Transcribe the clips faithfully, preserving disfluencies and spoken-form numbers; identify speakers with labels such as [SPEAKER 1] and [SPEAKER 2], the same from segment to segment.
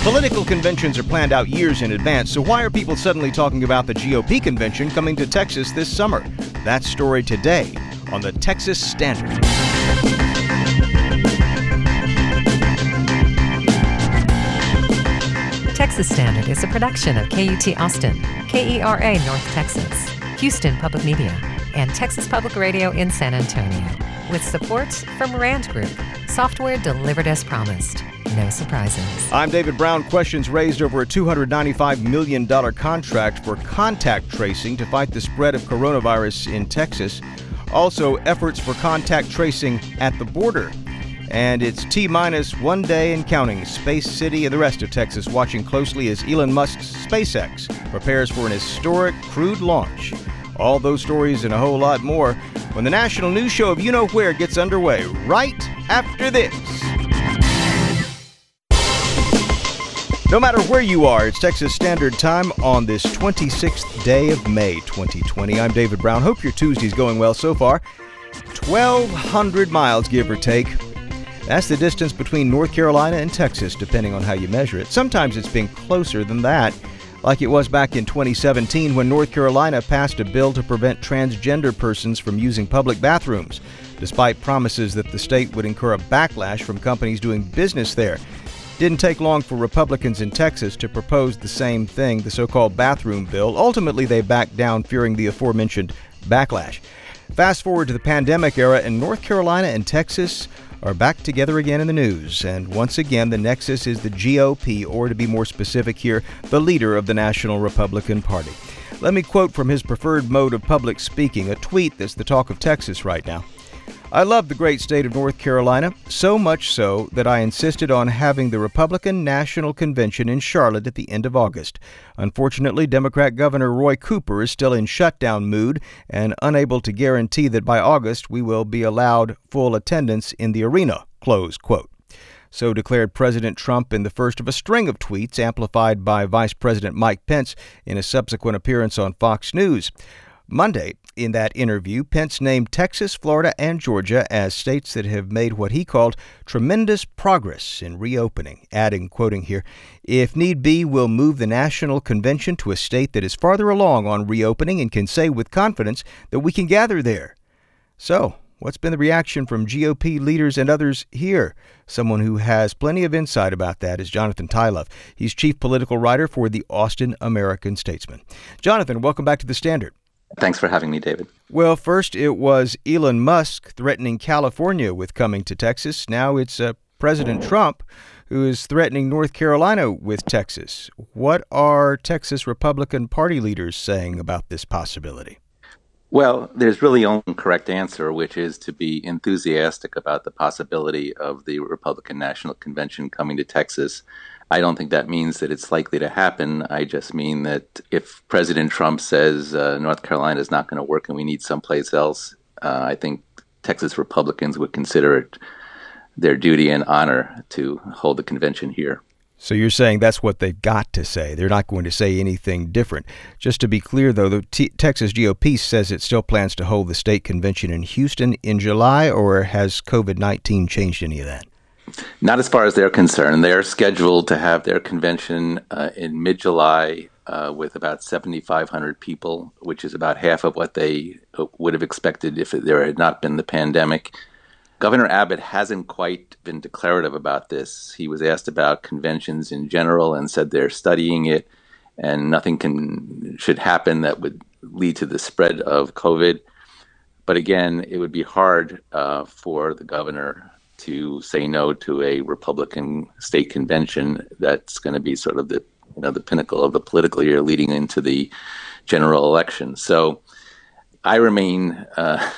[SPEAKER 1] Political conventions are planned out years in advance, so why are people suddenly talking about the G O P convention coming to Texas this summer? That story today on the Texas Standard.
[SPEAKER 2] Texas Standard is a production of K U T Austin, K E R A North Texas, Houston Public Media, and Texas Public Radio in San Antonio, with support from Rand Group, software delivered as promised. No surprises.
[SPEAKER 1] I'm David Brown. Questions raised over a two hundred ninety-five million dollars contract for contact tracing to fight the spread of coronavirus in Texas. Also, efforts for contact tracing at the border. And it's T-minus one day and counting. Space City and the rest of Texas watching closely as Elon Musk's SpaceX prepares for an historic crewed launch. All those stories and a whole lot more when the national news show of You Know Where gets underway right after this. No matter where you are, it's Texas Standard Time on this twenty-sixth day of May twenty twenty. I'm David Brown. Hope your Tuesday's going well so far. twelve hundred miles, give or take. That's the distance between North Carolina and Texas, depending on how you measure it. Sometimes it's been closer than that, like it was back in twenty seventeen when North Carolina passed a bill to prevent transgender persons from using public bathrooms, despite promises that the state would incur a backlash from companies doing business there. Didn't take long for Republicans in Texas to propose the same thing, the so-called bathroom bill. Ultimately, they backed down, fearing the aforementioned backlash. Fast forward to the pandemic era, and North Carolina and Texas are back together again in the news. And once again, the nexus is the G O P, or to be more specific here, the leader of the National Republican Party. Let me quote from his preferred mode of public speaking, a tweet that's the talk of Texas right now. I love the great state of North Carolina, so much so that I insisted on having the Republican National Convention in Charlotte at the end of August. Unfortunately, Democrat Governor Roy Cooper is still in shutdown mood and unable to guarantee that by August we will be allowed full attendance in the arena, close quote. So declared President Trump in the first of a string of tweets amplified by Vice President Mike Pence in a subsequent appearance on Fox News. Monday, in that interview, Pence named Texas, Florida, and Georgia as states that have made what he called tremendous progress in reopening, adding, quoting here, "If need be, we'll move the national convention to a state that is farther along on reopening and can say with confidence that we can gather there." So, what's been the reaction from G O P leaders and others here? Someone who has plenty of insight about that is Jonathan Tylove. He's chief political writer for the Austin American-Statesman. Jonathan, welcome back to the Standard.
[SPEAKER 3] Thanks for having me, David.
[SPEAKER 1] Well, first it was Elon Musk threatening California with coming to Texas. Now it's uh, President Trump who is threatening North Carolina with Texas. What are Texas Republican Party leaders saying about this possibility?
[SPEAKER 3] Well, there's really only one correct answer, which is to be enthusiastic about the possibility of the Republican National Convention coming to Texas. I don't think that means that it's likely to happen. I just mean that if President Trump says uh, North Carolina is not going to work and we need someplace else, uh, I think Texas Republicans would consider it their duty and honor to hold the convention here.
[SPEAKER 1] So you're saying that's what they've got to say. They're not going to say anything different. Just to be clear, though, the T- Texas G O P says it still plans to hold the state convention in Houston in July, or has covid nineteen changed any of that?
[SPEAKER 3] Not as far as they're concerned. They're scheduled to have their convention uh, in mid-July uh, with about seventy-five hundred people, which is about half of what they would have expected if there had not been the pandemic. Governor Abbott hasn't quite been declarative about this. He was asked about conventions in general and said they're studying it and nothing can should happen that would lead to the spread of COVID. But again, it would be hard uh, for the governor to say no to a Republican state convention that's going to be sort of the you know the pinnacle of the political year leading into the general election. So I remain uh,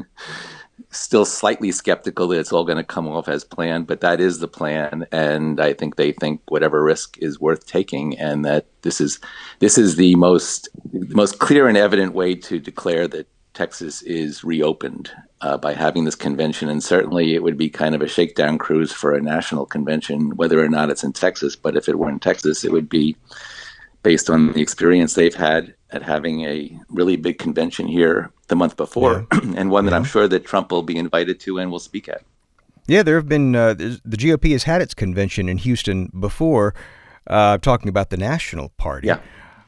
[SPEAKER 3] still slightly skeptical that it's all going to come off as planned, but that is the plan, and I think they think whatever risk is worth taking, and that this is this is the most the most clear and evident way to declare that Texas is reopened uh, by having this convention. And certainly it would be kind of a shakedown cruise for a national convention, whether or not it's in Texas. But if it were in Texas, it would be based on the experience they've had at having a really big convention here the month before, yeah. and one that yeah. I'm sure that Trump will be invited to and will speak at.
[SPEAKER 1] Yeah, there have been, uh, the G O P has had its convention in Houston before. Uh, talking about the National Party.
[SPEAKER 3] Yeah.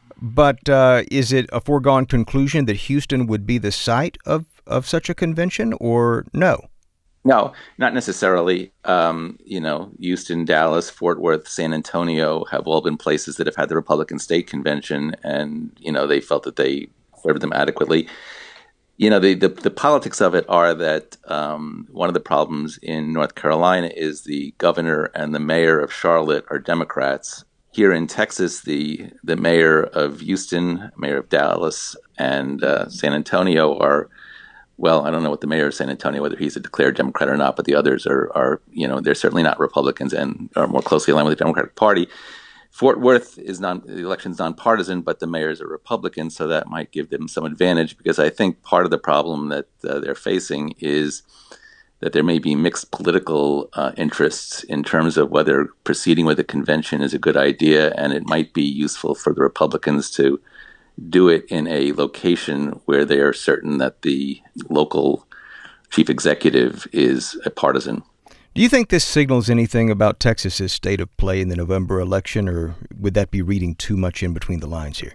[SPEAKER 1] But uh, is it a foregone conclusion that Houston would be the site of, of such a convention, or no?
[SPEAKER 3] No, not necessarily. Um, you know, Houston, Dallas, Fort Worth, San Antonio have all been places that have had the Republican State Convention, and, you know, they felt that they served them adequately. You know, the, the, the politics of it are that um, one of the problems in North Carolina is the governor and the mayor of Charlotte are Democrats. Here in Texas, the the mayor of Houston, mayor of Dallas, and uh, San Antonio are, well, I don't know what the mayor of San Antonio, whether he's a declared Democrat or not, but the others are, are you know, they're certainly not Republicans and are more closely aligned with the Democratic Party. Fort Worth is non, the election's nonpartisan, but the mayors are Republican, so that might give them some advantage, because I think part of the problem that uh, they're facing is that there may be mixed political uh, interests in terms of whether proceeding with a convention is a good idea, and it might be useful for the Republicans to do it in a location where they are certain that the local chief executive is a partisan.
[SPEAKER 1] Do you think this signals anything about Texas's state of play in the November election, or would that be reading too much in between the lines here?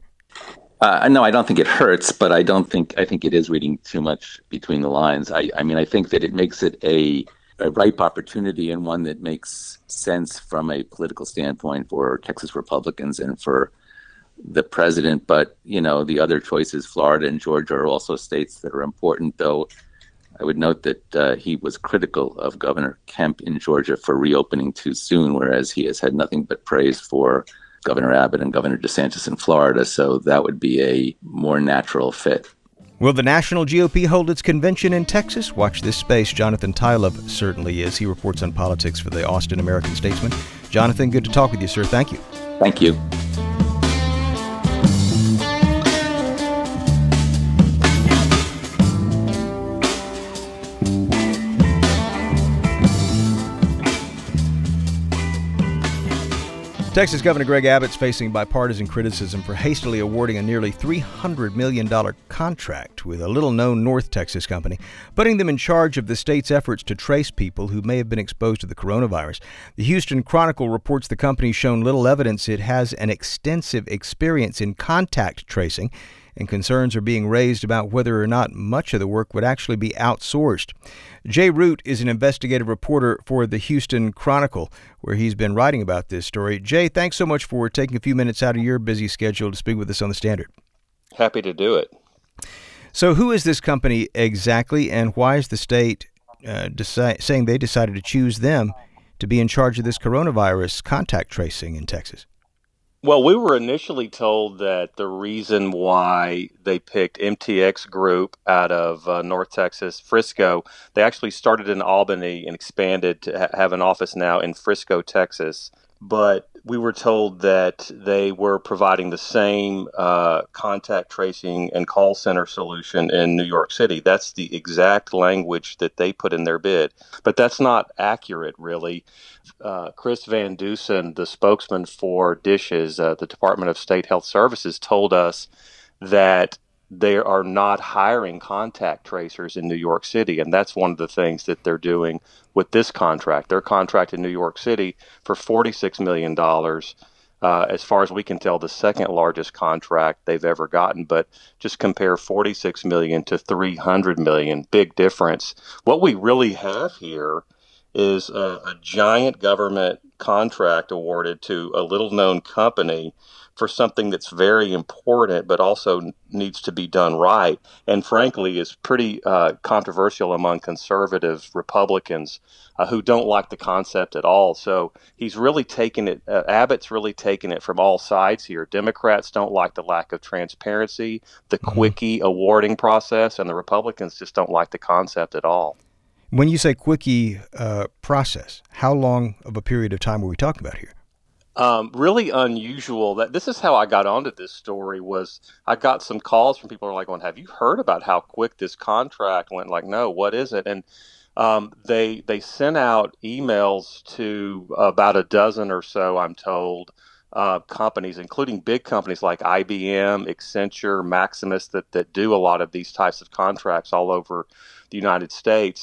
[SPEAKER 3] Uh, no, I don't think it hurts, but I don't think I think it is reading too much between the lines. I, I mean, I think that it makes it a, a ripe opportunity, and one that makes sense from a political standpoint for Texas Republicans and for the president. But, you know, the other choices, Florida and Georgia, are also states that are important, though I would note that uh, he was critical of Governor Kemp in Georgia for reopening too soon, whereas he has had nothing but praise for Governor Abbott and Governor DeSantis in Florida, so that would be a more natural fit.
[SPEAKER 1] Will the National G O P hold its convention in Texas? Watch this space. Jonathan Tylov certainly is. He reports on politics for the Austin American Statesman. Jonathan, good to talk with you, sir. Thank you.
[SPEAKER 3] Thank you.
[SPEAKER 1] Texas Governor Greg Abbott's facing bipartisan criticism for hastily awarding a nearly three hundred million dollars contract with a little-known North Texas company, putting them in charge of the state's efforts to trace people who may have been exposed to the coronavirus. The Houston Chronicle reports the company's shown little evidence it has an extensive experience in contact tracing, and concerns are being raised about whether or not much of the work would actually be outsourced. Jay Root is an investigative reporter for the Houston Chronicle, where he's been writing about this story. Jay, thanks so much for taking a few minutes out of your busy schedule to speak with us on The Standard.
[SPEAKER 4] Happy to do it.
[SPEAKER 1] So who is this company exactly, and why is the state uh, deci- saying they decided to choose them to be in charge of this coronavirus contact tracing in Texas?
[SPEAKER 4] Well, we were initially told that the reason why they picked M T X Group out of uh, North Texas, Frisco, they actually started in Albany and expanded to ha- have an office now in Frisco, Texas. But we were told that they were providing the same uh, contact tracing and call center solution in New York City. That's the exact language that they put in their bid. But that's not accurate, really. Uh, Chris Van Dusen, the spokesman for DSHS, uh, the Department of State Health Services, told us that they are not hiring contact tracers in New York City, and that's one of the things that they're doing with this contract. They're contracted in New York City for forty-six million dollars, uh, as far as we can tell, the second largest contract they've ever gotten. But just compare forty-six million dollars to three hundred million dollars, big difference. What we really have here is a, a giant government contract awarded to a little-known company for something that's very important, but also needs to be done right, and frankly is pretty uh, controversial among conservative Republicans uh, who don't like the concept at all. So he's really taken it, uh, Abbott's really taken it from all sides here. Democrats don't like the lack of transparency, the quickie awarding process, and the Republicans just don't like the concept at all.
[SPEAKER 1] When you say quickie uh, process, how long of a period of time are we talking about here?
[SPEAKER 4] Um, really unusual. That this is how I got onto this story. Was I got some calls from people who are like, "Going, have you heard about how quick this contract went?" Like, no, what is it? And um, they they sent out emails to about a dozen or so, I'm told, uh, companies, including big companies like I B M, Accenture, Maximus, that that do a lot of these types of contracts all over the United States.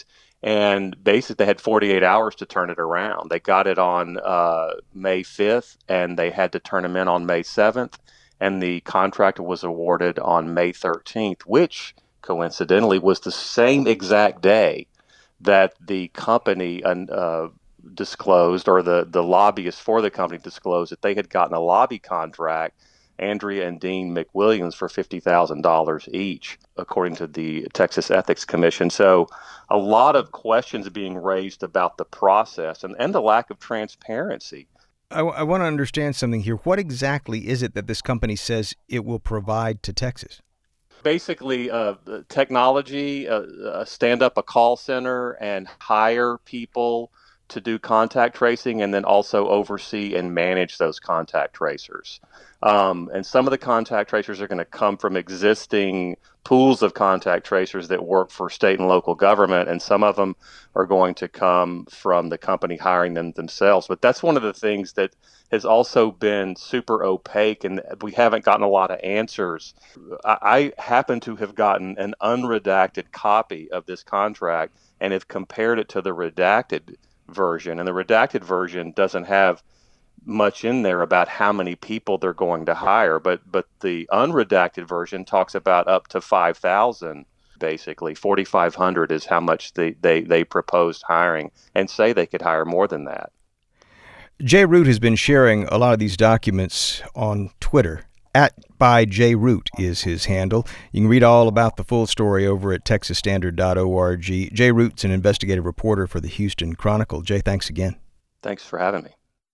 [SPEAKER 4] And basically, they had forty-eight hours to turn it around. They got it on uh, May fifth, and they had to turn them in on May seventh. And the contract was awarded on May thirteenth, which coincidentally was the same exact day that the company uh, disclosed, or the, the lobbyists for the company disclosed, that they had gotten a lobby contract, Andrea and Dean McWilliams, for fifty thousand dollars each, according to the Texas Ethics Commission. So a lot of questions being raised about the process and, and the lack of transparency.
[SPEAKER 1] I, I want to understand something here. What exactly is it that this company says it will provide to Texas?
[SPEAKER 4] Basically, uh, technology, uh, uh, stand up a call center and hire people to do contact tracing, and then also oversee and manage those contact tracers. Um, and some of the contact tracers are going to come from existing pools of contact tracers that work for state and local government, and some of them are going to come from the company hiring them themselves. But that's one of the things that has also been super opaque, and we haven't gotten a lot of answers. I, I happen to have gotten an unredacted copy of this contract and have compared it to the redacted version, and the redacted version doesn't have much in there about how many people they're going to hire, but but the unredacted version talks about up to five thousand. Basically, forty-five hundred is how much they, they, they proposed hiring, and say they could hire more than that.
[SPEAKER 1] Jay Root has been sharing a lot of these documents on Twitter. At by Jay Root is his handle. You can read all about the full story over at texas standard dot org. Jay Root's an investigative reporter for the Houston Chronicle. Jay, thanks again.
[SPEAKER 4] Thanks for having me.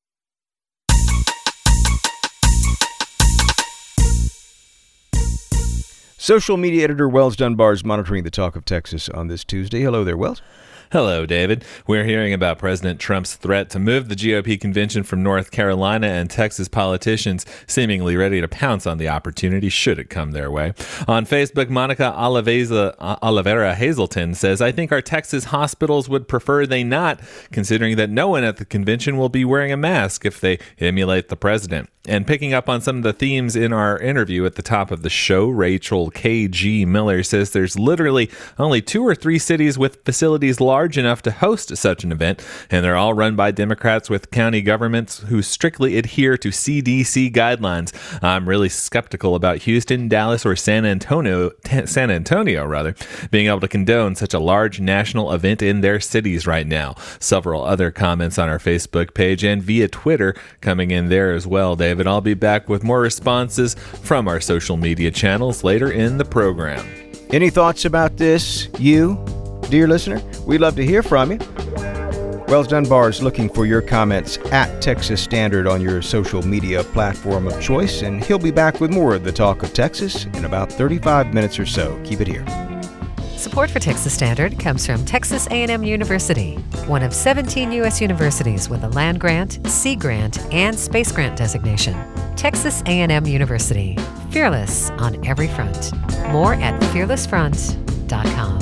[SPEAKER 1] Social media editor Wells Dunbar is monitoring the talk of Texas on this Tuesday. Hello there, Wells.
[SPEAKER 5] Hello, David. We're hearing about President Trump's threat to move the G O P convention from North Carolina, and Texas politicians seemingly ready to pounce on the opportunity should it come their way. On Facebook, Monica Oliveza, Oliveira Hazelton says, I think our Texas hospitals would prefer they not, considering that no one at the convention will be wearing a mask if they emulate the president. And picking up on some of the themes in our interview at the top of the show, Rachel K G. Miller says there's literally only two or three cities with facilities large enough to host such an event, and they're all run by Democrats with county governments who strictly adhere to C D C guidelines. I'm really skeptical about Houston, Dallas, or San Antonio, San Antonio rather, being able to condone such a large national event in their cities right now. Several other comments on our Facebook page and via Twitter coming in there as well, David. I'll be back with more responses from our social media channels later in the program.
[SPEAKER 1] Any thoughts about this, you, dear listener? We'd love to hear from you. Wells Dunbar is looking for your comments at Texas Standard on your social media platform of choice, and he'll be back with more of the talk of Texas in about thirty-five minutes or so. Keep it here.
[SPEAKER 2] Support for Texas Standard comes from Texas A and M University, one of seventeen U S universities with a land grant, sea grant, and space grant designation. Texas A and M University, fearless on every front. More at fearless front dot com.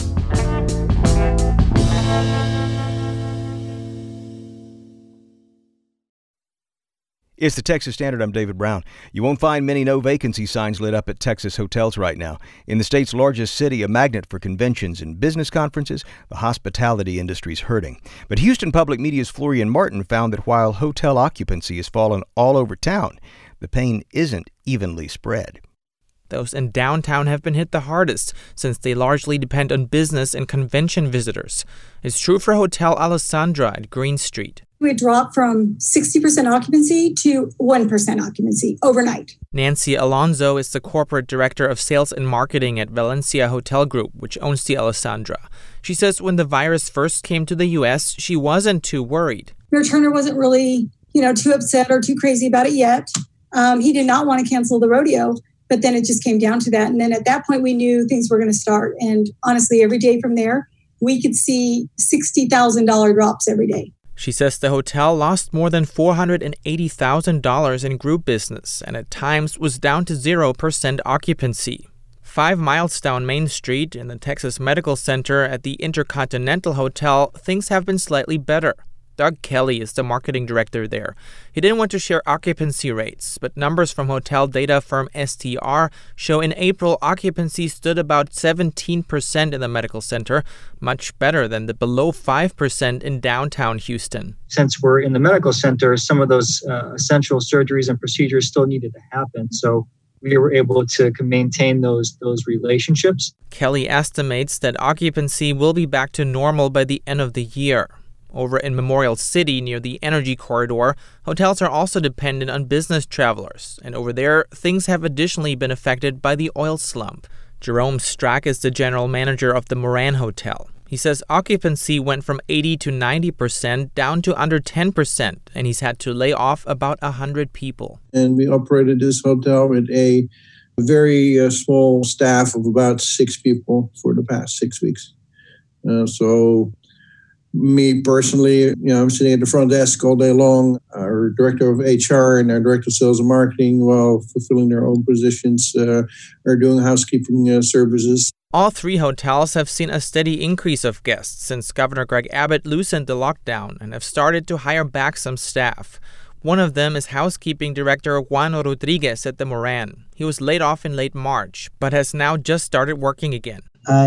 [SPEAKER 1] It's the Texas Standard. I'm David Brown. You won't find many no vacancy signs lit up at Texas hotels right now. In the state's largest city, a magnet for conventions and business conferences, the hospitality industry's hurting. But Houston Public Media's Florian Martin found that while hotel occupancy has fallen all over town, the pain isn't evenly spread.
[SPEAKER 6] Those in downtown have been hit the hardest, since they largely depend on business and convention visitors. It's true for Hotel Alessandra at Green Street.
[SPEAKER 7] We dropped from sixty percent occupancy to one percent occupancy overnight.
[SPEAKER 6] Nancy Alonso is the corporate director of sales and marketing at Valencia Hotel Group, which owns the Alessandra. She says when the virus first came to the U S, she wasn't too worried.
[SPEAKER 7] Mayor Turner wasn't really, you know, too upset or too crazy about it yet. Um, he did not want to cancel the rodeo, but then it just came down to that. And then at that point, we knew things were going to start. And honestly, every day from there, we could see sixty thousand dollars drops every day.
[SPEAKER 6] She says the hotel lost more than four hundred eighty thousand dollars in group business and at times was down to zero percent occupancy. Five miles down Main Street in the Texas Medical Center at the Intercontinental Hotel, things have been slightly better. Doug Kelly is the marketing director there. He didn't want to share occupancy rates, but numbers from hotel data firm S T R show in April occupancy stood about seventeen percent in the medical center, much better than the below five percent in downtown Houston.
[SPEAKER 8] Since we're in the medical center, some of those uh, essential surgeries and procedures still needed to happen. So we were able to maintain those those relationships.
[SPEAKER 6] Kelly estimates that occupancy will be back to normal by the end of the year. Over in Memorial City near the Energy Corridor, hotels are also dependent on business travelers, and over there, things have additionally been affected by the oil slump. Jerome Strack is the general manager of the Moran Hotel. He says occupancy went from eighty to ninety percent down to under ten percent, and he's had to lay off about one hundred people.
[SPEAKER 9] And we operated this hotel with a very uh, small staff of about six people for the past six weeks. Uh, so me personally, you know, I'm sitting at the front desk all day long. Our director of H R and our director of sales and marketing, while fulfilling their own positions, uh, are doing housekeeping uh, services.
[SPEAKER 6] All three hotels have seen a steady increase of guests since Governor Greg Abbott loosened the lockdown and have started to hire back some staff. One of them is housekeeping director Juan Rodriguez at the Moran. He was laid off in late March, but has now just started working again.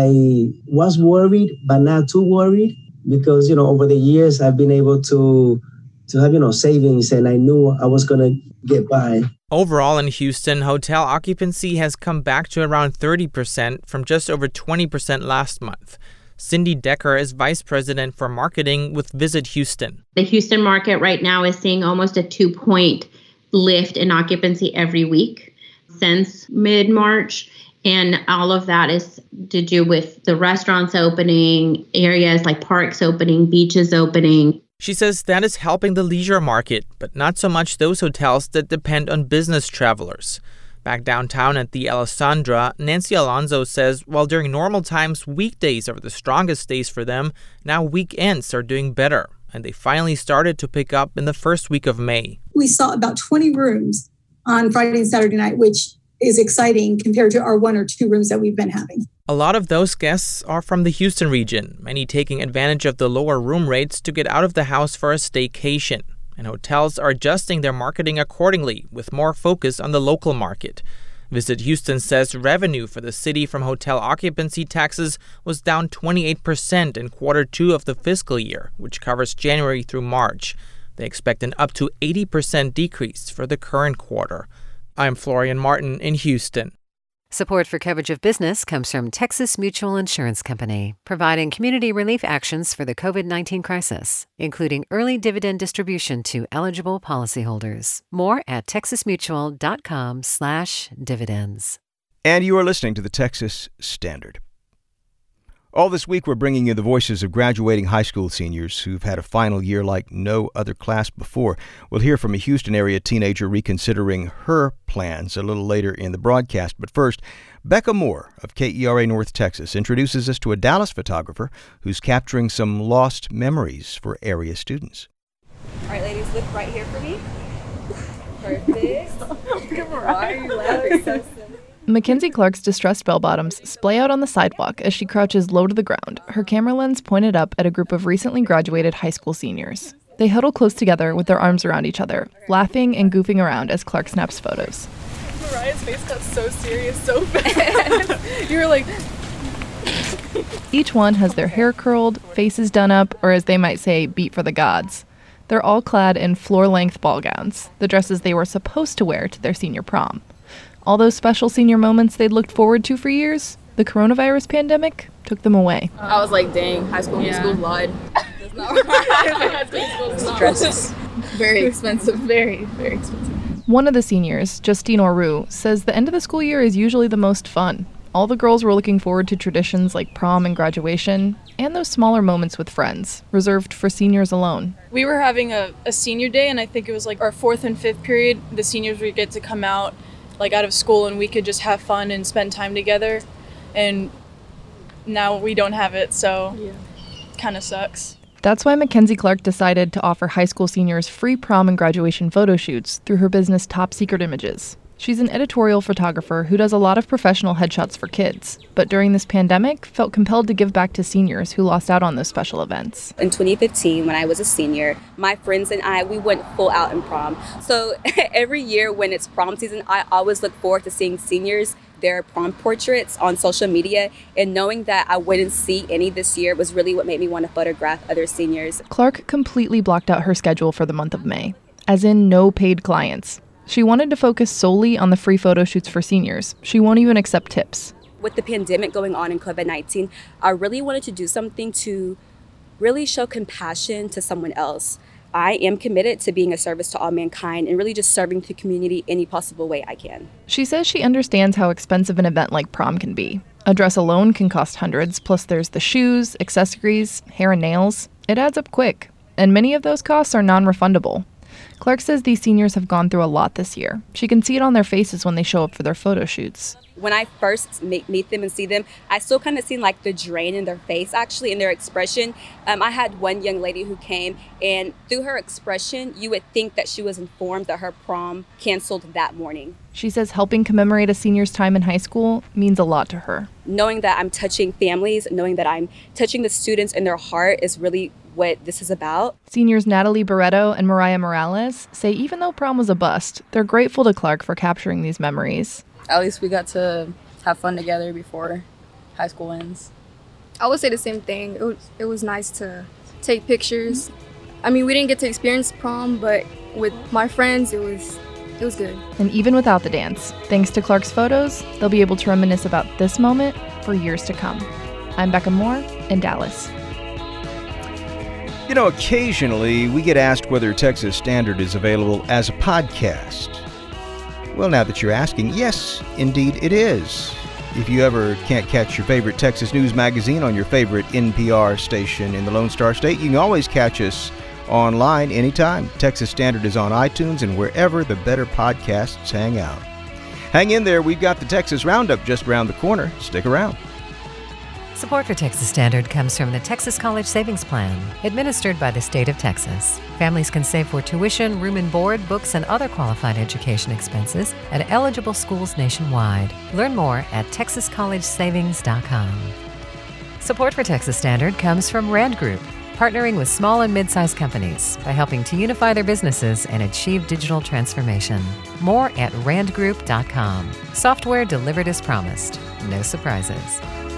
[SPEAKER 10] I was worried, but not too worried, because, you know, over the years, I've been able to to have, you know, savings, and I knew I was going to get by.
[SPEAKER 6] Overall in Houston, hotel occupancy has come back to around thirty percent from just over twenty percent last month. Cindy Decker is vice president for marketing with Visit Houston.
[SPEAKER 11] The Houston market right now is seeing almost a two-point lift in occupancy every week since mid-March. And all of that is to do with the restaurants opening, areas like parks opening, beaches opening.
[SPEAKER 6] She says that is helping the leisure market, but not so much those hotels that depend on business travelers. Back downtown at the Alessandra, Nancy Alonso says while during normal times, weekdays are the strongest days for them, now weekends are doing better, and they finally started to pick up in the first week of May.
[SPEAKER 7] We saw about twenty rooms on Friday and Saturday night, which is exciting compared to our one or two rooms that we've been having.
[SPEAKER 6] A lot of those guests are from the Houston region, many taking advantage of the lower room rates to get out of the house for a staycation. And hotels are adjusting their marketing accordingly, with more focus on the local market. Visit Houston says revenue for the city from hotel occupancy taxes was down twenty-eight percent in quarter two of the fiscal year, which covers January through March. They expect an up to eighty percent decrease for the current quarter. I'm Florian Martin in Houston.
[SPEAKER 2] Support for Coverage of Business comes from Texas Mutual Insurance Company, providing community relief actions for the covid nineteen crisis, including early dividend distribution to eligible policyholders. More at texasmutual.com slash dividends.
[SPEAKER 1] And you are listening to the Texas Standard. All this week, we're bringing you the voices of graduating high school seniors who've had a final year like no other class before. We'll hear from a Houston area teenager reconsidering her plans a little later in the broadcast. But first, Becca Moore of K E R A North Texas introduces us to a Dallas photographer who's capturing some lost memories for area students.
[SPEAKER 12] All right, ladies, look right here for me. Perfect. Why are you laughing so silly?
[SPEAKER 13] Mackenzie Clark's distressed bell-bottoms splay out on the sidewalk as she crouches low to the ground, her camera lens pointed up at a group of recently graduated high school seniors. They huddle close together with their arms around each other, laughing and goofing around as Clark snaps photos.
[SPEAKER 12] Mariah's face got so serious so fast. You were like...
[SPEAKER 13] Each one has their hair curled, faces done up, or as they might say, beat for the gods. They're all clad in floor-length ball gowns, the dresses they were supposed to wear to their senior prom. All those special senior moments they'd looked forward to for years, the coronavirus pandemic took them away.
[SPEAKER 12] I was like, dang, high school yeah. musical lied. That's not right. High school musical dresses. Very expensive. Very, very expensive.
[SPEAKER 13] One of the seniors, Justine Oru, says the end of the school year is usually the most fun. All the girls were looking forward to traditions like prom and graduation, and those smaller moments with friends, reserved for seniors alone.
[SPEAKER 12] We were having a, a senior day, and I think it was like our fourth and fifth period. The seniors would get to come out like out of school, and we could just have fun and spend time together, and now we don't have it, so yeah. Kind of sucks.
[SPEAKER 13] That's why Mackenzie Clark decided to offer high school seniors free prom and graduation photo shoots through her business Top Secret Images. She's an editorial photographer who does a lot of professional headshots for kids, but during this pandemic, felt compelled to give back to seniors who lost out on those special events.
[SPEAKER 14] In twenty fifteen, when I was a senior, my friends and I, we went full out in prom. So every year when it's prom season, I always look forward to seeing seniors, their prom portraits on social media, and knowing that I wouldn't see any this year was really what made me want to photograph other seniors.
[SPEAKER 13] Clark completely blocked out her schedule for the month of May, as in no paid clients. She wanted to focus solely on the free photo shoots for seniors. She won't even accept tips.
[SPEAKER 14] With the pandemic going on in covid nineteen, I really wanted to do something to really show compassion to someone else. I am committed to being a service to all mankind and really just serving the community any possible way I can.
[SPEAKER 13] She says she understands how expensive an event like prom can be. A dress alone can cost hundreds, plus there's the shoes, accessories, hair and nails. It adds up quick, and many of those costs are non-refundable. Clark says these seniors have gone through a lot this year. She can see it on their faces when they show up for their photo shoots.
[SPEAKER 14] When I first meet, meet them and see them, I still kind of seen like the drain in their face, actually, in their expression. Um, I had one young lady who came, and through her expression, you would think that she was informed that her prom canceled that morning.
[SPEAKER 13] She says helping commemorate a senior's time in high school means a lot to her.
[SPEAKER 14] Knowing that I'm touching families, knowing that I'm touching the students in their heart is really what this is about.
[SPEAKER 13] Seniors Natalie Barreto and Mariah Morales say even though prom was a bust, they're grateful to Clark for capturing these memories.
[SPEAKER 15] At least we got to have fun together before high school ends.
[SPEAKER 16] I would say the same thing. It was, it was nice to take pictures. I mean, we didn't get to experience prom, but with my friends, it was it was good.
[SPEAKER 13] And even without the dance, thanks to Clark's photos, they'll be able to reminisce about this moment for years to come. I'm Becca Moore in Dallas.
[SPEAKER 1] You know, occasionally we get asked whether Texas Standard is available as a podcast. Well, now that you're asking, yes, indeed it is. If you ever can't catch your favorite Texas news magazine on your favorite N P R station in the Lone Star State, you can always catch us online anytime. Texas Standard is on iTunes and wherever the better podcasts hang out. Hang in there, we've got the Texas Roundup just around the corner. Stick around.
[SPEAKER 2] Support for Texas Standard comes from the Texas College Savings Plan, administered by the state of Texas. Families can save for tuition, room and board, books, and other qualified education expenses at eligible schools nationwide. Learn more at texas college savings dot com. Support for Texas Standard comes from Rand Group, partnering with small and mid-sized companies by helping to unify their businesses and achieve digital transformation. More at rand group dot com. Software delivered as promised. No surprises.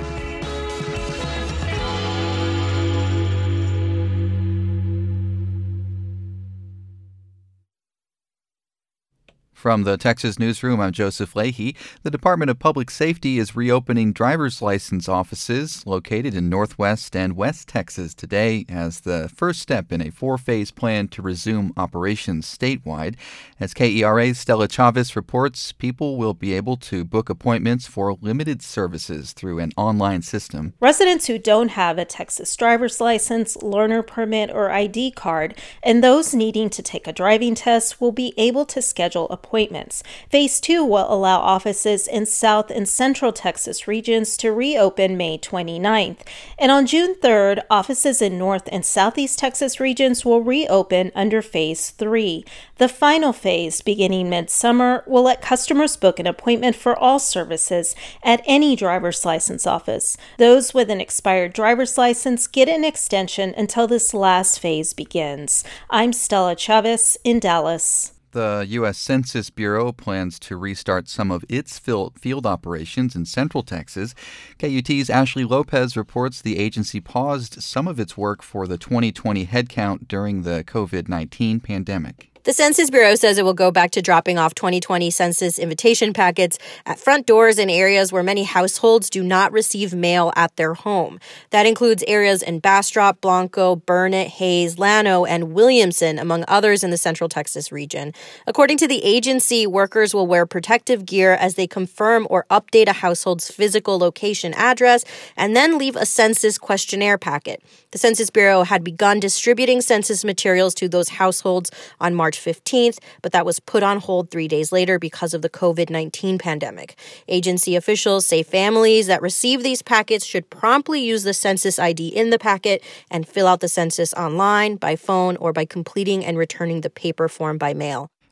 [SPEAKER 17] From the Texas Newsroom, I'm Joseph Leahy. The Department of Public Safety is reopening driver's license offices located in Northwest and West Texas today as the first step in a four-phase plan to resume operations statewide. As K E R A's Stella Chavez reports, people will be able to book appointments for limited services through an online system.
[SPEAKER 18] Residents who don't have a Texas driver's license, learner permit, or I D card, and those needing to take a driving test will be able to schedule appointments. Appointments. Phase two will allow offices in South and Central Texas regions to reopen May twenty-ninth. And on June third, offices in North and Southeast Texas regions will reopen under Phase three. The final phase, beginning midsummer, will let customers book an appointment for all services at any driver's license office. Those with an expired driver's license get an extension until this last phase begins. I'm Stella Chavez in Dallas.
[SPEAKER 17] The U S Census Bureau plans to restart some of its field operations in Central Texas. K U T's Ashley Lopez reports the agency paused some of its work for the twenty twenty headcount during the covid nineteen pandemic.
[SPEAKER 19] The Census Bureau says it will go back to dropping off twenty twenty census invitation packets at front doors in areas where many households do not receive mail at their home. That includes areas in Bastrop, Blanco, Burnett, Hayes, Llano, and Williamson, among others in the Central Texas region. According to the agency, workers will wear protective gear as they confirm or update a household's physical location address and then leave a census questionnaire packet. The Census Bureau had begun distributing census materials to those households on March fifteenth, but that was put on hold three days later because of the covid nineteen pandemic. Agency officials say families that receive these packets should promptly use the census I D in the packet and fill out the census online, by phone, or by completing and returning the paper form by mail.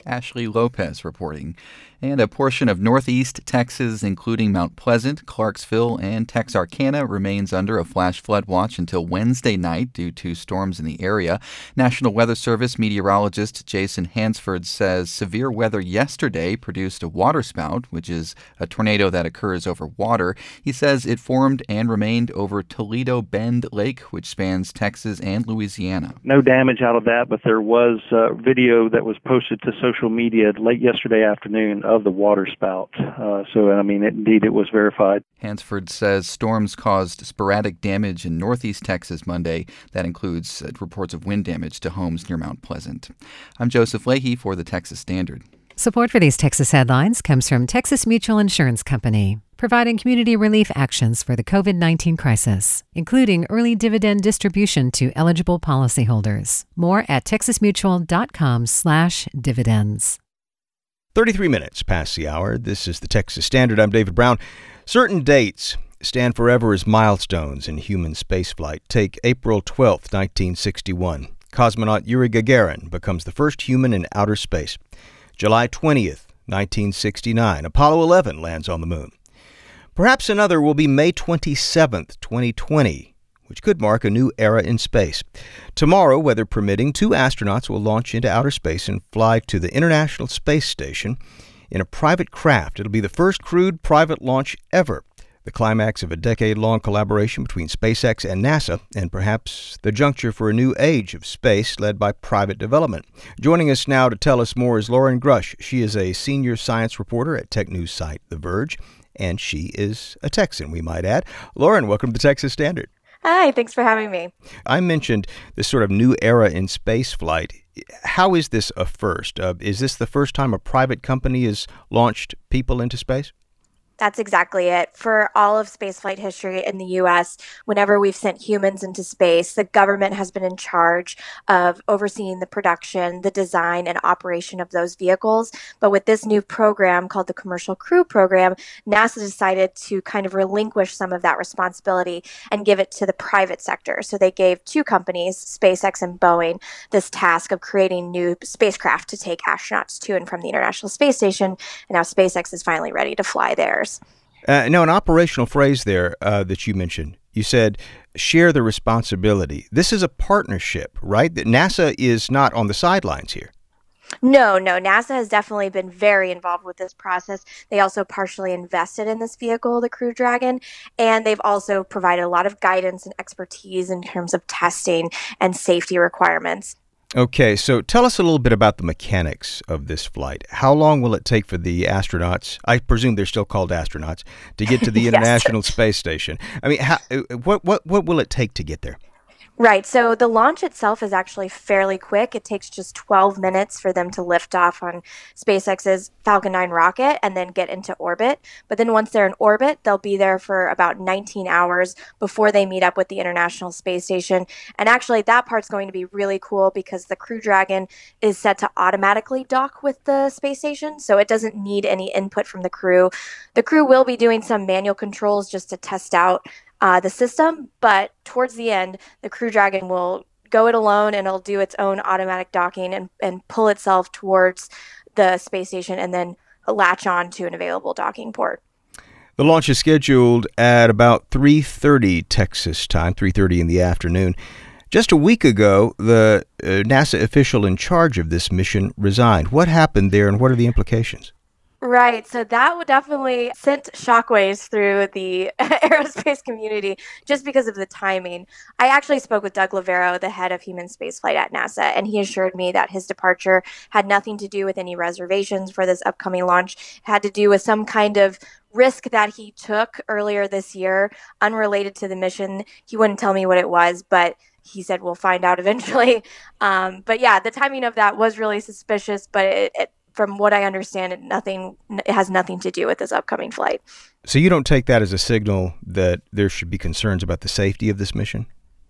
[SPEAKER 17] Ashley Lopez reporting. And a portion of northeast Texas, including Mount Pleasant, Clarksville, and Texarkana, remains under a flash flood watch until Wednesday night due to storms in the area. National Weather Service meteorologist Jason Hansford says severe weather yesterday produced a waterspout, which is a tornado that occurs over water. He says it formed and remained over Toledo Bend Lake, which spans Texas and Louisiana.
[SPEAKER 20] No damage out of that, but there was uh, video that was posted to social media late yesterday afternoon of the water spout. Uh, so, I mean, it, indeed, it was verified.
[SPEAKER 17] Hansford says storms caused sporadic damage in northeast Texas Monday. That includes uh, reports of wind damage to homes near Mount Pleasant. I'm Joseph Leahy for the Texas Standard.
[SPEAKER 2] Support for these Texas headlines comes from Texas Mutual Insurance Company, providing community relief actions for the covid nineteen crisis, including early dividend distribution to eligible policyholders. More at texasmutual.com slash dividends.
[SPEAKER 1] thirty-three minutes past the hour. This is the Texas Standard. I'm David Brown. Certain dates stand forever as milestones in human spaceflight. Take April twelfth, nineteen sixty-one. Cosmonaut Yuri Gagarin becomes the first human in outer space. July twentieth, nineteen sixty-nine. Apollo eleven lands on the moon. Perhaps another will be May twenty-seventh, twenty twenty, which could mark a new era in space. Tomorrow, weather permitting, two astronauts will launch into outer space and fly to the International Space Station in a private craft. It'll be the first crewed private launch ever, the climax of a decade-long collaboration between SpaceX and NASA, and perhaps the juncture for a new age of space led by private development. Joining us now to tell us more is Lauren Grush. She is a senior science reporter at tech news site The Verge, and she is a Texan, we might add. Lauren, welcome to the Texas Standard.
[SPEAKER 21] Hi, thanks for having me.
[SPEAKER 1] I mentioned this sort of new era in space flight. How is this a first? Uh, is this the first time a private company has launched people into space?
[SPEAKER 21] That's exactly it. For all of spaceflight history in the U S, whenever we've sent humans into space, the government has been in charge of overseeing the production, the design, and operation of those vehicles. But with this new program called the Commercial Crew Program, NASA decided to kind of relinquish some of that responsibility and give it to the private sector. So they gave two companies, SpaceX and Boeing, this task of creating new spacecraft to take astronauts to and from the International Space Station. And now SpaceX is finally ready to fly theirs.
[SPEAKER 1] Uh, now, an operational phrase there uh, that you mentioned, you said, share the responsibility. This is a partnership, right? That NASA is not on the sidelines here.
[SPEAKER 21] No, no. NASA has definitely been very involved with this process. They also partially invested in this vehicle, the Crew Dragon, and they've also provided a lot of guidance and expertise in terms of testing and safety requirements.
[SPEAKER 1] Okay, so tell us a little bit about the mechanics of this flight. How long will it take for the astronauts, I presume they're still called astronauts, to get to the yes. International Space Station? I mean, how, what, what, what will it take to get there?
[SPEAKER 21] Right. So the launch itself is actually fairly quick. It takes just twelve minutes for them to lift off on SpaceX's Falcon nine rocket and then get into orbit. But then once they're in orbit, they'll be there for about nineteen hours before they meet up with the International Space Station. And actually, that part's going to be really cool because the Crew Dragon is set to automatically dock with the space station, so it doesn't need any input from the crew. The crew will be doing some manual controls just to test out Uh, the system, but towards the end, the Crew Dragon will go it alone and it'll do its own automatic docking and, and pull itself towards the space station and then latch on to an available docking port.
[SPEAKER 1] The launch is scheduled at about three thirty Texas time, three thirty in the afternoon. Just a week ago, the uh, NASA official in charge of this mission resigned. What happened there and what are the implications?
[SPEAKER 21] Right. So that would definitely sent shockwaves through the aerospace community just because of the timing. I actually spoke with Doug Lavero, the head of human spaceflight at NASA, and he assured me that his departure had nothing to do with any reservations for this upcoming launch. It had to do with some kind of risk that he took earlier this year, unrelated to the mission. He wouldn't tell me what it was, but he said we'll find out eventually. Um, but yeah, the timing of that was really suspicious, but it, it from what I understand, it nothing it has nothing to do with this upcoming flight.
[SPEAKER 1] So you don't take that as a signal that there should be concerns about the safety of this mission?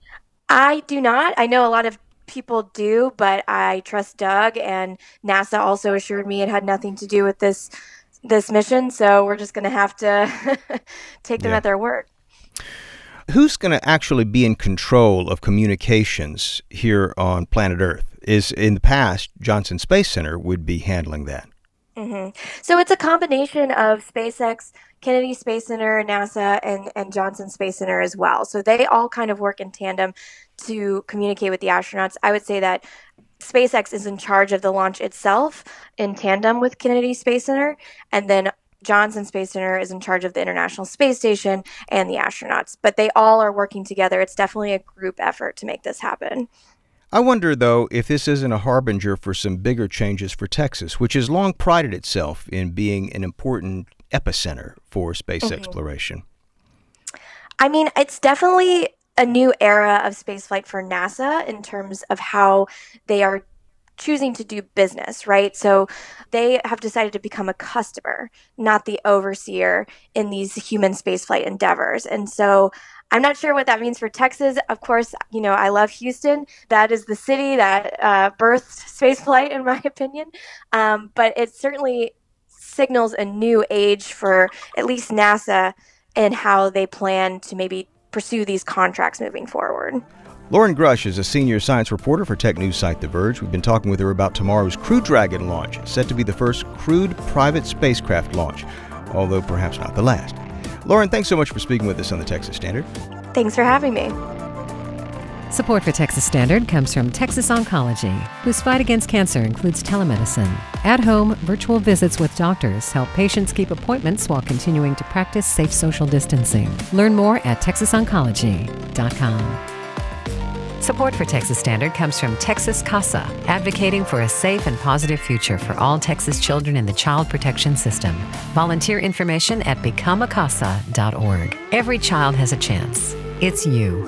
[SPEAKER 21] I do not. I know a lot of people do, but I trust Doug, and NASA also assured me it had nothing to do with this this mission. So we're just going to have to take them
[SPEAKER 1] yeah.
[SPEAKER 21] at their word.
[SPEAKER 1] Who's going to actually be in control of communications here on planet Earth? is in the past, Johnson Space Center would be handling that.
[SPEAKER 21] Mm-hmm. So it's a combination of SpaceX, Kennedy Space Center, NASA, and, and Johnson Space Center as well. So they all kind of work in tandem to communicate with the astronauts. I would say that SpaceX is in charge of the launch itself in tandem with Kennedy Space Center, and then Johnson Space Center is in charge of the International Space Station and the astronauts. But they all are working together. It's definitely a group effort to make this happen.
[SPEAKER 1] I wonder, though, if this isn't a harbinger for some bigger changes for Texas, which has long prided itself in being an important epicenter for space mm-hmm. exploration.
[SPEAKER 21] I mean, it's definitely a new era of spaceflight for NASA in terms of how they are choosing to do business, right? So they have decided to become a customer, not the overseer in these human spaceflight endeavors. And so I'm not sure what that means for Texas. Of course, you know, I love Houston. That is the city that uh, birthed spaceflight, in my opinion. Um, but it certainly signals a new age for at least NASA and how they plan to maybe pursue these contracts moving forward.
[SPEAKER 1] Lauren Grush is a senior science reporter for tech news site The Verge. We've been talking with her about tomorrow's Crew Dragon launch, set to be the first crewed private spacecraft launch, although perhaps not the last. Lauren, thanks so much for speaking with us on the Texas Standard.
[SPEAKER 21] Thanks for having me.
[SPEAKER 2] Support for Texas Standard comes from Texas Oncology, whose fight against cancer includes telemedicine. At-home, virtual visits with doctors help patients keep appointments while continuing to practice safe social distancing. Learn more at texas oncology dot com. Support for Texas Standard comes from Texas CASA, advocating for a safe and positive future for all Texas children in the child protection system. Volunteer information at become a casa dot org. Every child has a chance. It's you.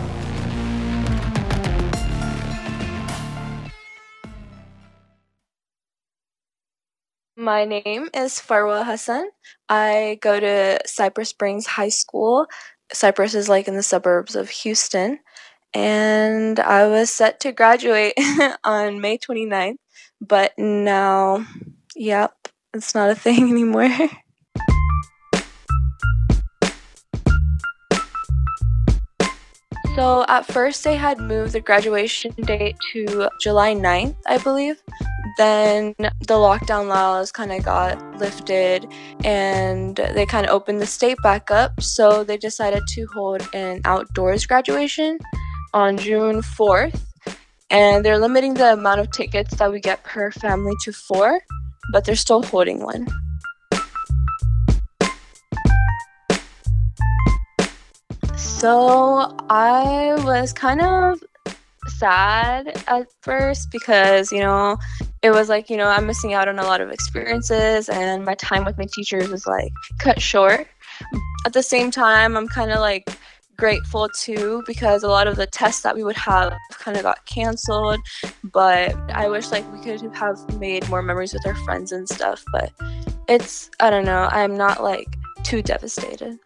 [SPEAKER 3] My name is Farwa Hassan. I go to Cypress Springs High School. Cypress is like in the suburbs of Houston. And I was set to graduate on May twenty-ninth, but now, yep, it's not a thing anymore. So at first they had moved the graduation date to July ninth, I believe. Then the lockdown laws kind of got lifted and they kind of opened the state back up. So they decided to hold an outdoors graduation on June fourth, and they're limiting the amount of tickets that we get per family to four, but they're still holding one. So I was kind of sad at first because, you know, it was like, you know, I'm missing out on a lot of experiences and my time with my teachers was like cut short. At the same time, I'm kind of like grateful too because a lot of the tests that we would have kind of got canceled, but I wish like we could have made more memories with our friends and stuff, but it's, I don't know, I'm not like too devastated.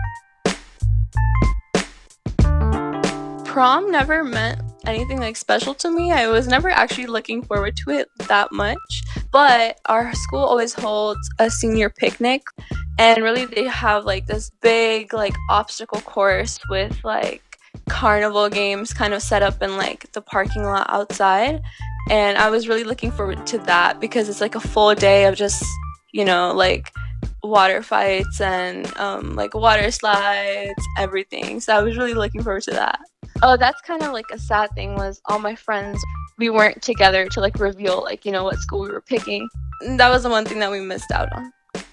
[SPEAKER 3] Prom never meant anything like special to me. I was never actually looking forward to it that much, but our school always holds a senior picnic, and really they have like this big like obstacle course with like carnival games kind of set up in like the parking lot outside, and I was really looking forward to that because it's like a full day of just, you know, like water fights and um, like water slides, everything. So I was really looking forward to that. Oh, that's kind of like a sad thing was all my friends, we weren't together to like reveal like, you know, what school we were picking. And that was the one thing that we missed out on.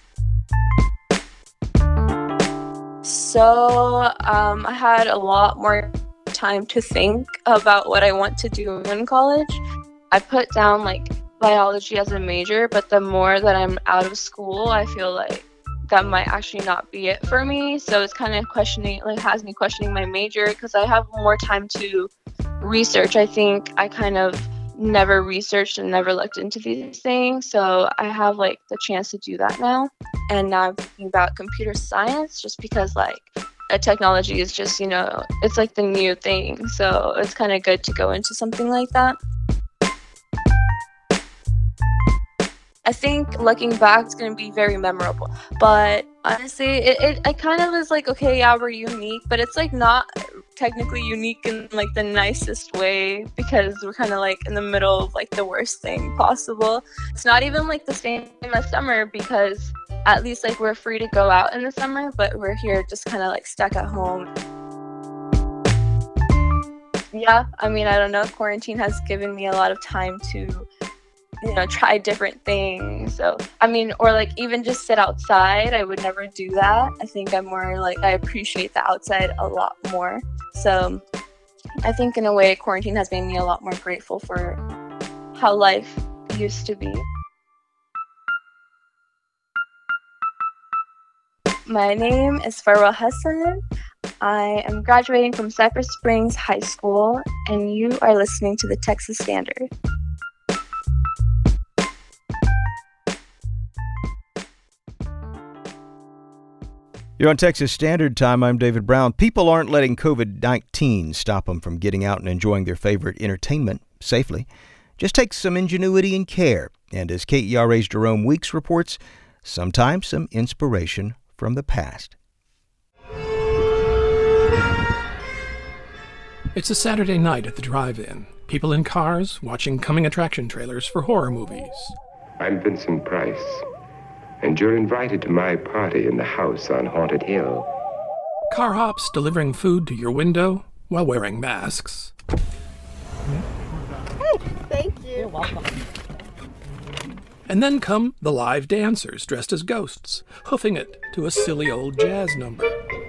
[SPEAKER 3] So um, I had a lot more time to think about what I want to do in college. I put down like biology as a major, but the more that I'm out of school, I feel like that might actually not be it for me. So it's kind of questioning, like has me questioning my major because I have more time to research. I think I kind of never researched and never looked into these things. So I have like the chance to do that now. And now I'm thinking about computer science just because like a technology is just, you know, it's like the new thing. So it's kind of good to go into something like that. I think looking back, it's going to be very memorable. But honestly, it, it I kind of was like, okay, yeah, we're unique, but it's like not technically unique in like the nicest way because we're kind of like in the middle of like the worst thing possible. It's not even like the same as summer because at least like we're free to go out in the summer, but we're here just kind of like stuck at home. Yeah, I mean, I don't know. Quarantine has given me a lot of time to, you know, try different things. So, I mean, or like even just sit outside. I would never do that. I think I'm more like, I appreciate the outside a lot more. So I think in a way, quarantine has made me a lot more grateful for how life used to be. My name is Farwa Hassan. I am graduating from Cypress Springs High School, and you are listening to the Texas Standard.
[SPEAKER 1] You're on Texas Standard Time. I'm David Brown. People aren't letting covid nineteen stop them from getting out and enjoying their favorite entertainment safely. Just takes some ingenuity and care. And as K E R A's Jerome Weeks reports, sometimes some inspiration from the past.
[SPEAKER 4] It's a Saturday night at the drive-in. People in cars watching coming attraction trailers for horror movies.
[SPEAKER 22] I'm Vincent Price, and you're invited to my party in the house on Haunted Hill.
[SPEAKER 4] Car hops delivering food to your window while wearing masks.
[SPEAKER 23] Thank you. You're welcome.
[SPEAKER 4] And then come the live dancers dressed as ghosts, hoofing it to a silly old jazz number.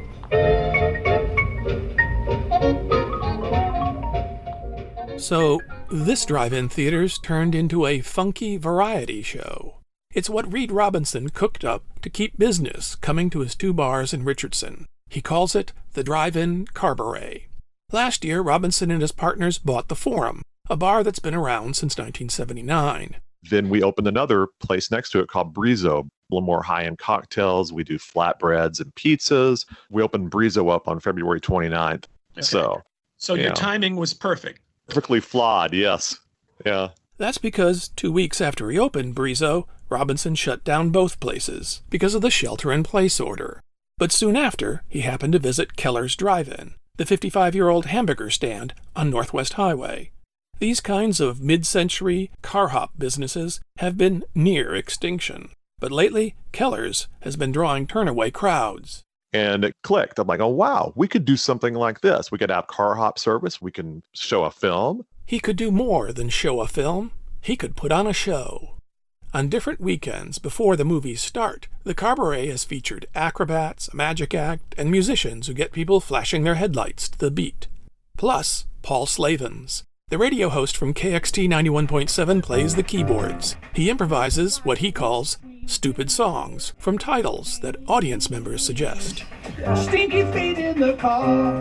[SPEAKER 4] So, this drive-in theater's turned into a funky variety show. It's what Reed Robinson cooked up to keep business coming to his two bars in Richardson. He calls it the Drive-In Carburet. Last year, Robinson and his partners bought the Forum, a bar that's been around since nineteen seventy-nine.
[SPEAKER 24] Then we opened another place next to it called Brizo, a little more high-end cocktails. We do flatbreads and pizzas. We opened Brizo up on February twenty-ninth. Okay. So,
[SPEAKER 25] so your
[SPEAKER 24] know,
[SPEAKER 25] timing was perfect.
[SPEAKER 24] Perfectly flawed, yes. Yeah.
[SPEAKER 4] That's because two weeks after he opened Brizo, Robinson shut down both places because of the shelter-in-place order. But soon after, he happened to visit Keller's Drive-In, the fifty-five-year-old hamburger stand on Northwest Highway. These kinds of mid-century car hop businesses have been near extinction. But lately, Keller's has been drawing turnaway crowds.
[SPEAKER 24] And it clicked. I'm like, oh, wow, we could do something like this. We could have car hop service. We can show a film.
[SPEAKER 4] He could do more than show a film. He could put on a show. On different weekends before the movies start, the Carburet has featured acrobats, a magic act, and musicians who get people flashing their headlights to the beat. Plus, Paul Slavens. The radio host from K X T ninety-one point seven plays the keyboards. He improvises what he calls stupid songs from titles that audience members suggest.
[SPEAKER 26] Stinky feet in the car.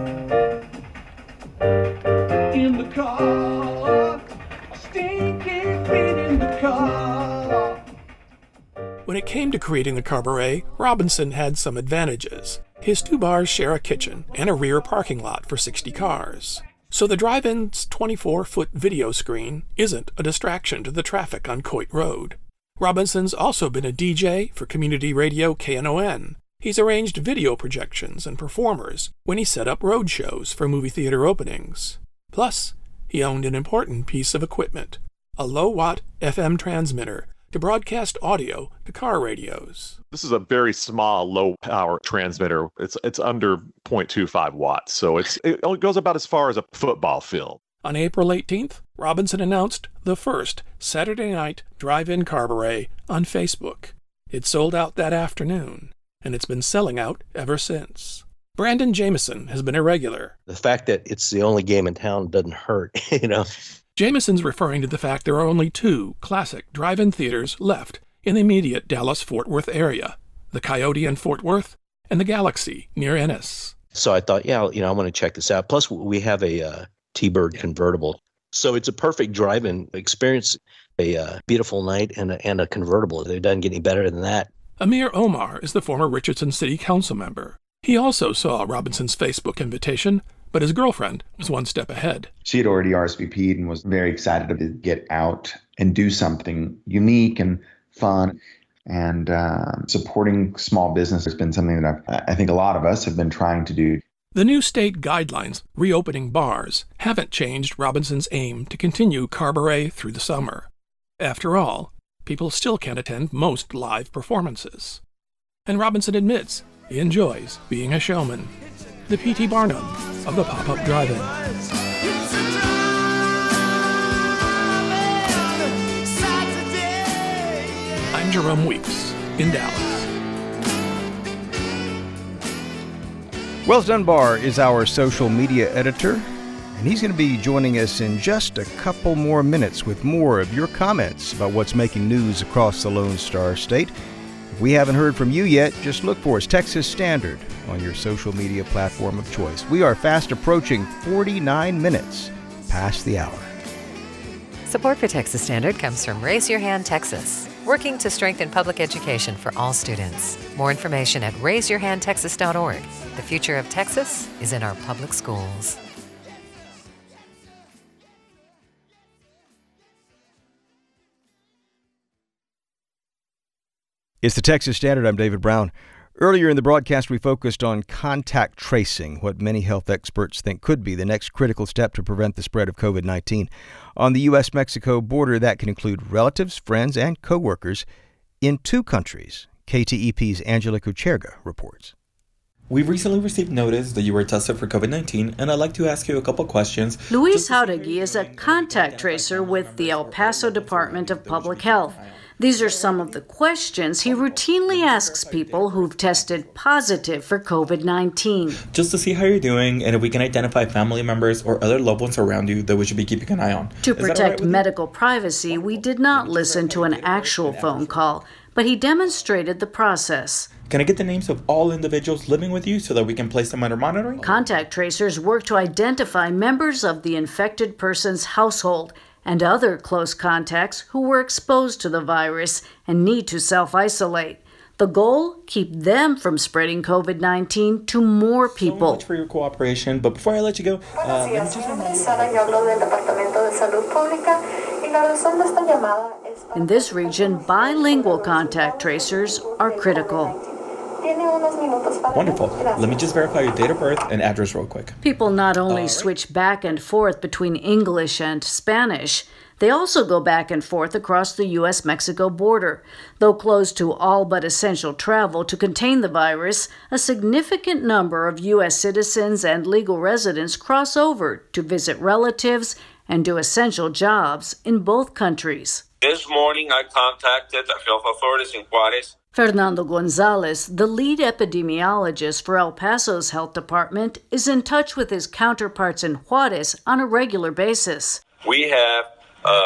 [SPEAKER 26] In the car. Stinky feet in the car.
[SPEAKER 4] When it came to creating the Carburet, Robinson had some advantages. His two bars share a kitchen and a rear parking lot for sixty cars. So the drive-in's twenty-four-foot video screen isn't a distraction to the traffic on Coit Road. Robinson's also been a D J for community radio K N O N. He's arranged video projections and performers when he set up road shows for movie theater openings. Plus, he owned an important piece of equipment, a low-watt F M transmitter to broadcast audio to car radios.
[SPEAKER 24] This is a very small, low-power transmitter. It's it's under zero point two five watts, so it's it only goes about as far as a football field.
[SPEAKER 4] On April eighteenth, Robinson announced the first Saturday night drive-in Carburet on Facebook. It sold out that afternoon, and it's been selling out ever since. Brandon Jameson has been a regular.
[SPEAKER 27] The fact that it's the only game in town doesn't hurt, you know.
[SPEAKER 4] Jameson's referring to the fact there are only two classic drive-in theaters left in the immediate Dallas-Fort Worth area, the Coyote in Fort Worth and the Galaxy near Ennis.
[SPEAKER 27] So I thought, yeah, you know, I want to check this out. Plus, we have a uh, T-Bird convertible. So it's a perfect drive-in experience, a uh, beautiful night and a, and a convertible. It doesn't get any better than that.
[SPEAKER 4] Amir Omar is the former Richardson City Council member. He also saw Robinson's Facebook invitation, but his girlfriend was one step ahead.
[SPEAKER 28] She had already R S V P'd and was very excited to get out and do something unique and fun. And uh, supporting small business has been something that I've, I think a lot of us have been trying to do.
[SPEAKER 4] The new state guidelines reopening bars haven't changed Robinson's aim to continue Cabaret through the summer. After all, people still can't attend most live performances. And Robinson admits he enjoys being a showman. The P T Barnum of the Pop-Up Drive-In. I'm Jerome Weeks in Dallas.
[SPEAKER 1] Wells Dunbar is our social media editor, and he's going to be joining us in just a couple more minutes with more of your comments about what's making news across the Lone Star State. If we haven't heard from you yet, just look for us, Texas Standard, on your social media platform of choice. We are fast approaching forty-nine minutes past the hour.
[SPEAKER 2] Support for Texas Standard comes from Raise Your Hand Texas, working to strengthen public education for all students. More information at raise your hand texas dot org. The future of Texas is in our public schools.
[SPEAKER 1] It's the Texas Standard. I'm David Brown. Earlier in the broadcast, we focused on contact tracing, what many health experts think could be the next critical step to prevent the spread of covid nineteen. On the U S Mexico border, that can include relatives, friends, and coworkers in two countries. K T E P's Angela Kucherga reports.
[SPEAKER 5] We recently received notice that you were tested for covid nineteen, and I'd like to ask you a couple questions.
[SPEAKER 6] Luis Jauregui is a contact tracer with the El Paso Department of Public Health. These are some of the questions he routinely asks people who've tested positive for covid nineteen.
[SPEAKER 5] Just to see how you're doing and if we can identify family members or other loved ones around you that we should be keeping an eye on.
[SPEAKER 6] To protect right medical privacy, we did not listen to an actual phone call, but he demonstrated the process.
[SPEAKER 5] Can I get the names of all individuals living with you so that we can place them under monitoring?
[SPEAKER 6] Contact tracers work to identify members of the infected person's household and other close contacts who were exposed to the virus and need to self-isolate. The goal? Keep them from spreading covid nineteen to more people.
[SPEAKER 5] So much for your cooperation, but before I let you go, uh, let me just remind
[SPEAKER 6] you. In this region, bilingual contact tracers are critical.
[SPEAKER 5] Wonderful. Let me just verify your date of birth and address real quick.
[SPEAKER 6] People not only
[SPEAKER 5] right.
[SPEAKER 6] switch back and forth between English and Spanish, they also go back and forth across the U S Mexico border. Though closed to all but essential travel to contain the virus, a significant number of U S citizens and legal residents cross over to visit relatives and do essential jobs in both countries.
[SPEAKER 7] This morning I contacted the health authorities in Juarez.
[SPEAKER 6] Fernando Gonzalez, the lead epidemiologist for El Paso's health department, is in touch with his counterparts in Juarez on a regular basis.
[SPEAKER 7] We have uh,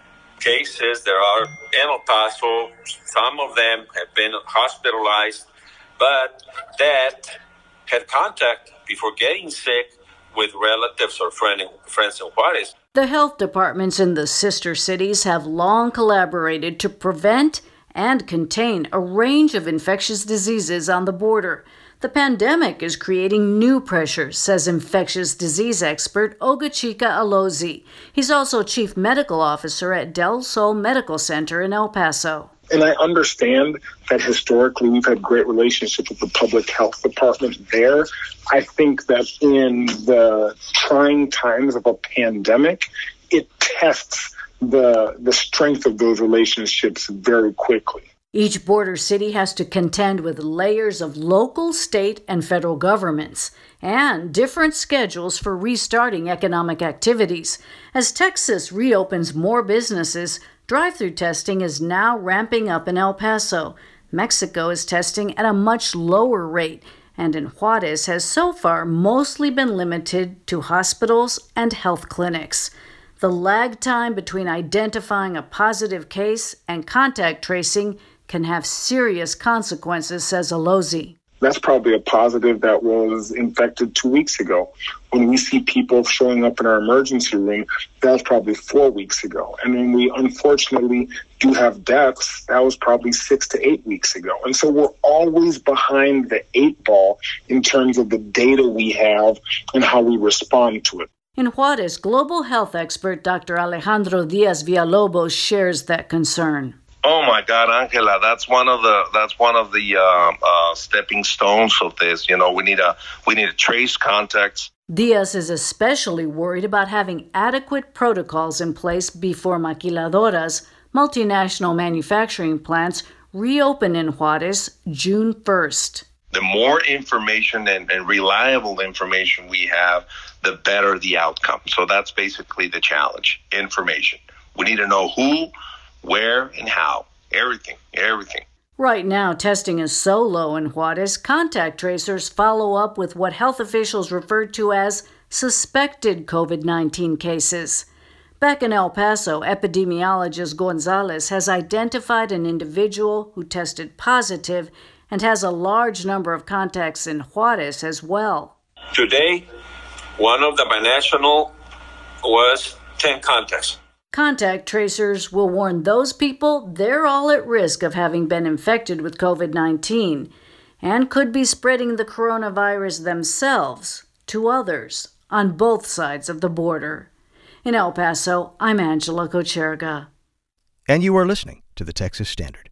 [SPEAKER 7] cases that are in El Paso. Some of them have been hospitalized, but that had contact before getting sick with relatives or friend, friends in Juarez.
[SPEAKER 6] The health departments in the sister cities have long collaborated to prevent and contain a range of infectious diseases on the border. The pandemic is creating new pressures, says infectious disease expert Ogachika Alozi. He's also chief medical officer at Del Sol Medical Center in El Paso.
[SPEAKER 8] And I understand that historically we've had great relationships with the public health department there. I think that in the trying times of a pandemic, it tests the the strength of those relationships very quickly.
[SPEAKER 6] Each border city has to contend with layers of local, state, and federal governments, and different schedules for restarting economic activities. As Texas reopens more businesses, drive-through testing is now ramping up in El Paso. Mexico is testing at a much lower rate, and in Juarez has so far mostly been limited to hospitals and health clinics. The lag time between identifying a positive case and contact tracing can have serious consequences, says Alozi.
[SPEAKER 8] That's probably a positive that was infected two weeks ago. When we see people showing up in our emergency room, that was probably four weeks ago. And when we unfortunately do have deaths, that was probably six to eight weeks ago. And so we're always behind the eight ball in terms of the data we have and how we respond to it.
[SPEAKER 6] In Juarez, global health expert Doctor Alejandro Diaz Villalobos shares that concern.
[SPEAKER 9] Oh my God, Angela, that's one of the that's one of the uh, uh, stepping stones of this. You know, we need a we need to trace contacts.
[SPEAKER 6] Diaz is especially worried about having adequate protocols in place before maquiladoras, multinational manufacturing plants, reopen in Juarez June first.
[SPEAKER 9] The more information and, and reliable information we have, the better the outcome. So that's basically the challenge, information. We need to know who, where, and how. Everything, everything.
[SPEAKER 6] Right now, testing is so low in Juarez, contact tracers follow up with what health officials refer to as suspected COVID nineteen cases. Back in El Paso, epidemiologist Gonzalez has identified an individual who tested positive and has a large number of contacts in Juarez as well.
[SPEAKER 7] Today, one of the binational was ten contacts.
[SPEAKER 6] Contact tracers will warn those people they're all at risk of having been infected with COVID nineteen and could be spreading the coronavirus themselves to others on both sides of the border. In El Paso, I'm Angela Kocherga.
[SPEAKER 1] And you are listening to the Texas Standard.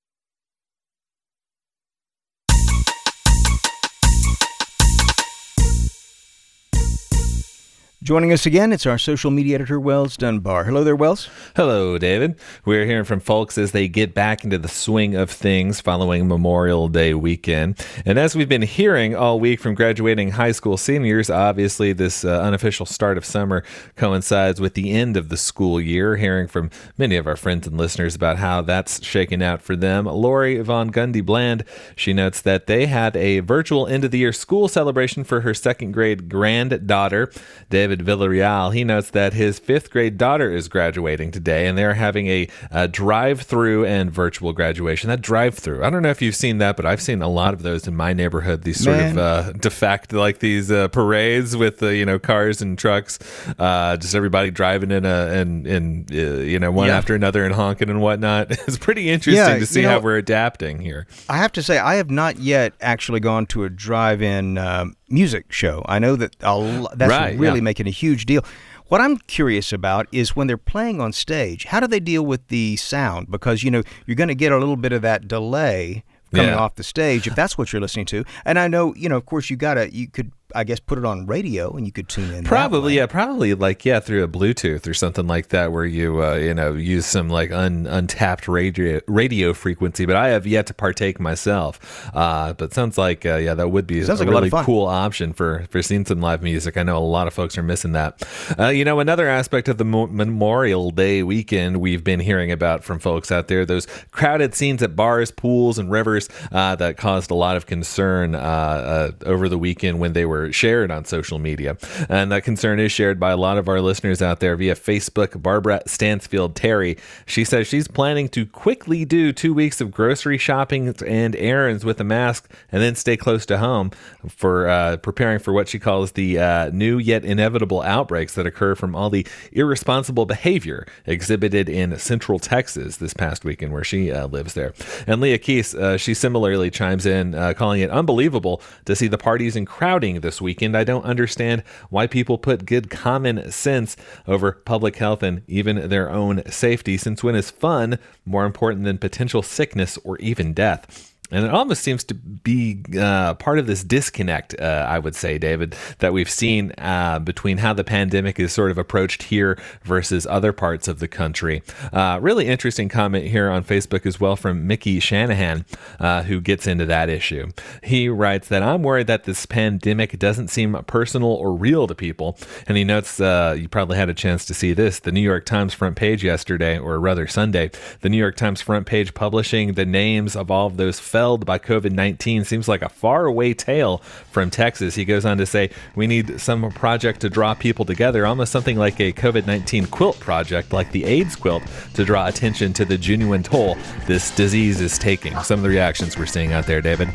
[SPEAKER 1] Joining us again, it's our social media editor, Wells Dunbar. Hello there, Wells.
[SPEAKER 10] Hello, David. We're hearing from folks as they get back into the swing of things following Memorial Day weekend. And as we've been hearing all week from graduating high school seniors, obviously this uh, unofficial start of summer coincides with the end of the school year. Hearing from many of our friends and listeners about how that's shaken out for them. Lori Von Gundy Bland, she notes that they had a virtual end of the year school celebration for her second grade granddaughter, David Villarreal. He notes that his fifth grade daughter is graduating today, and they're having a, a drive-through and virtual graduation. That drive-through, I don't know if you've seen that, but I've seen a lot of those in my neighborhood. These sort Man. of uh, de facto, like these uh, parades with uh, you know cars and trucks, uh, just everybody driving in a and and uh, you know one yeah. after another and honking and whatnot. It's pretty interesting yeah, to see you know, how we're adapting here.
[SPEAKER 1] I have to say, I have not yet actually gone to a drive-in Um, music show. I know that I'll, that's right, really yeah. making a huge deal. What I'm curious about is when they're playing on stage, how do they deal with the sound? Because, you know, you're going to get a little bit of that delay coming yeah. off the stage if that's what you're listening to. And I know, you know, of course, you got to, you could, I guess, put it on radio and you could tune in.
[SPEAKER 10] Probably, yeah, probably like, yeah, through a Bluetooth or something like that where you, uh, you know, use some like un, untapped radio radio frequency. But I have yet to partake myself. Uh, but sounds like, uh, yeah, that would be sounds a like really a cool option for, for seeing some live music. I know a lot of folks are missing that. Uh, you know, another aspect of the Mo- Memorial Day weekend we've been hearing about from folks out there, those crowded scenes at bars, pools, and rivers uh, that caused a lot of concern uh, uh, over the weekend when they were shared on social media. And that concern is shared by a lot of our listeners out there via Facebook. Barbara Stansfield Terry, she says she's planning to quickly do two weeks of grocery shopping and errands with a mask and then stay close to home for uh, preparing for what she calls the uh, new yet inevitable outbreaks that occur from all the irresponsible behavior exhibited in Central Texas this past weekend where she uh, lives there. And Leah Keese, uh, she similarly chimes in, uh, calling it unbelievable to see the parties and crowding this weekend. I don't understand why people put good common sense over public health and even their own safety, since when is fun more important than potential sickness or even death? And it almost seems to be uh, part of this disconnect, uh, I would say, David, that we've seen uh, between how the pandemic is sort of approached here versus other parts of the country. Uh, really interesting comment here on Facebook as well from Mickey Shanahan, uh, who gets into that issue. He writes that I'm worried that this pandemic doesn't seem personal or real to people. And he notes, uh, you probably had a chance to see this, the New York Times front page yesterday, or rather Sunday, the New York Times front page publishing the names of all of those felled by COVID nineteen seems like a faraway tale from Texas. He goes on to say, we need some project to draw people together, almost something like a COVID nineteen quilt project, like the AIDS quilt, to draw attention to the genuine toll this disease is taking. Some of the reactions we're seeing out there, David.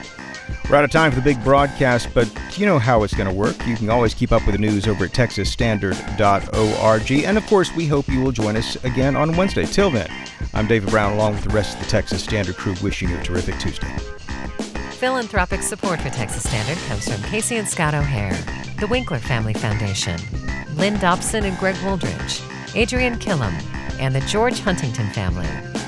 [SPEAKER 1] We're out of time for the big broadcast, but you know how it's going to work. You can always keep up with the news over at texas standard dot org. And of course, we hope you will join us again on Wednesday. Till then, I'm David Brown, along with the rest of the Texas Standard crew, wishing you a terrific Tuesday.
[SPEAKER 2] Philanthropic support for Texas Standard comes from Casey and Scott O'Hare, the Winkler Family Foundation, Lynn Dobson and Greg Woldridge, Adrian Killam, and the George Huntington family.